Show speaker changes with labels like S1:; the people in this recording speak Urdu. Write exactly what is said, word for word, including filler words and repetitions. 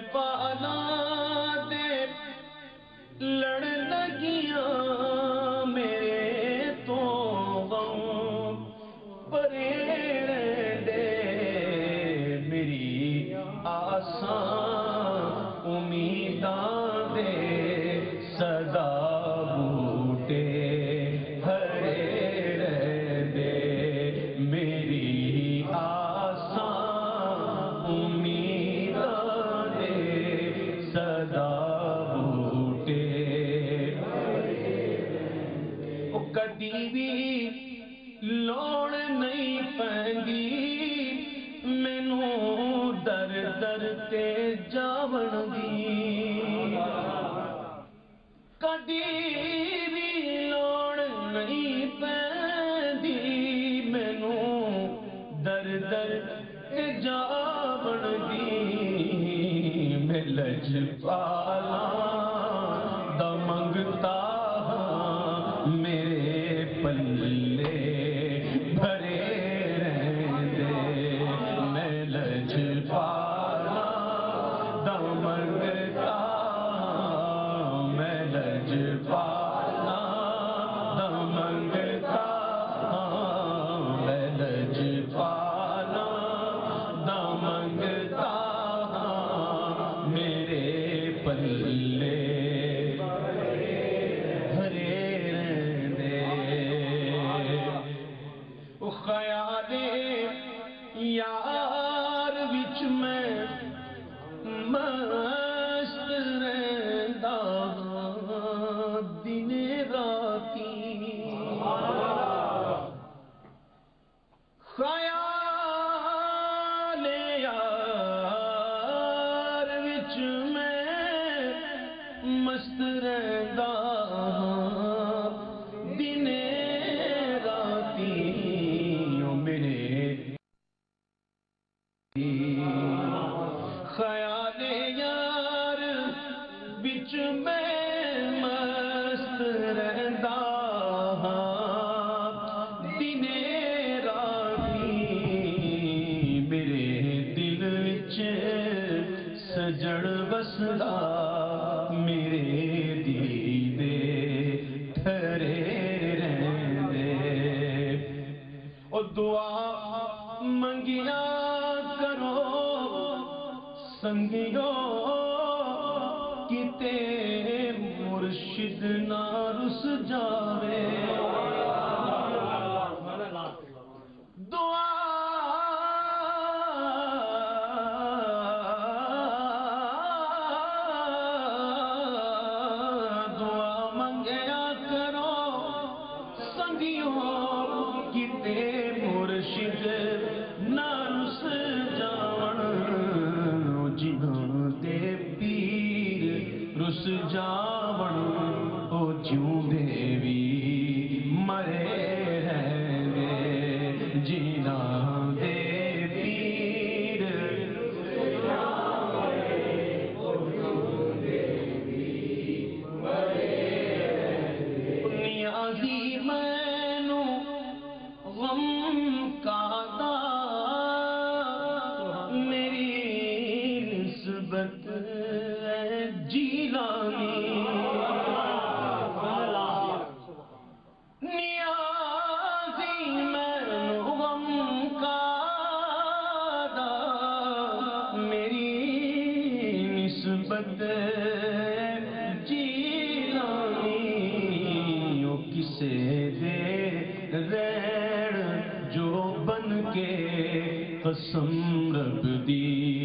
S1: پالا دے لڑ لگیاں میرے تو غم پرے رہندے میری آسان امیداں دے صدا بوٹے ہرے رہندے میری آسان امیداں دے صدا بوٹے او کدی بھی لوڑ نہیں پیندی مینوں در در تے جاون دی کدی بھی لوڑ نہیں پیندی مینوں در در تے جاون دی میں لجپالا دا منگتا ہاں میرے پلے بھرے رہندے میں لجپالا دا منگتا ہاں میں لجپالا دا منگتا ہاں میں لجپالا دا منگتا ہاں میرے پلے خیال یار وچ میں مست رہندا دن راتی خیال یار وچ میں مست رہندا دن راتی خیال یار بچ میں مست رہندا دن راتی میرے دل وچ سجڑ بسدا میرے دیدے ٹھہرے رہندے او دعا منگیا کرو سنگیو کتے مرشد نہ رس جاوے دعا دعا منگیا کرو سنگیو کتے مرشد نہ رس جاون جنہاں دے پیر رس جاون او جوں دے وی مرے رہندے جنہاں دے پیر رس جاون او جوں دے وی مرے رہندے نیازی مینوں غم کادا میری نسبت جیلانی نیازی میں غم کادا میری نسبت جیلانی او کسے دے رین جو بن کے قسم رب دی